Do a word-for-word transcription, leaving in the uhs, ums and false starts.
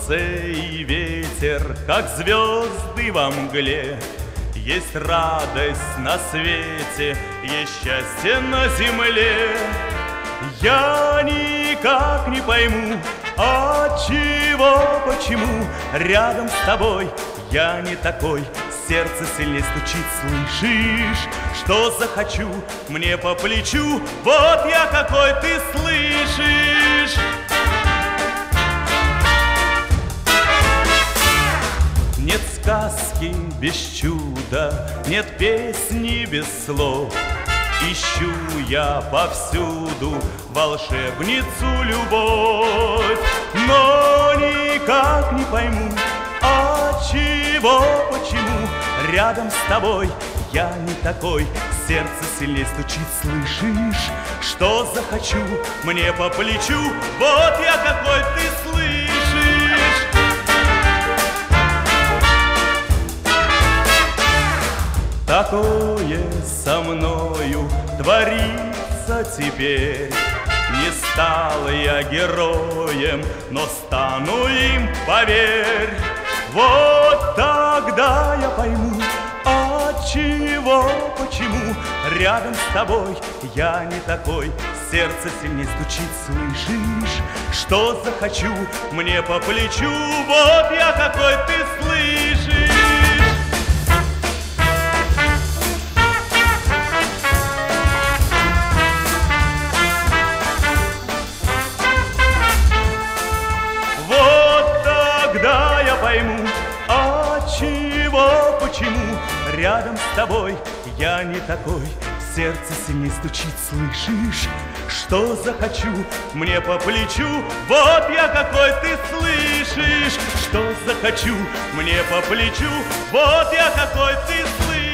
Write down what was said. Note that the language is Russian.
солнце и ветер, как звезды во мгле. Есть радость на свете, есть счастье на земле. Я никак не пойму, отчего, почему рядом с тобой я не такой. Сердце сильнее стучит, слышишь, что захочу, мне по плечу. Вот я какой, ты слышишь. Нет сказки без чуда, нет песни без слов. Ищу я повсюду волшебницу любовь, но никак не пойму, отчего, почему рядом с тобой я не такой. Сердце сильнее стучит, слышишь, что захочу, мне по плечу. Вот я какой, ты слышишь. Такое со мною творится теперь. Не стал я героем, но стану им, поверь. Вот тогда я пойму, отчего, почему рядом с тобой я не такой. Сердце сильнее стучит, слышишь, что захочу, мне по плечу. Вот я какой, ты слышишь. Тогда я пойму, отчего, почему рядом с тобой я не такой. Сердце сильнее стучит, слышишь, что захочу, мне по плечу. Вот я какой, ты слышишь, что захочу, мне по плечу. Вот я какой, ты слышишь.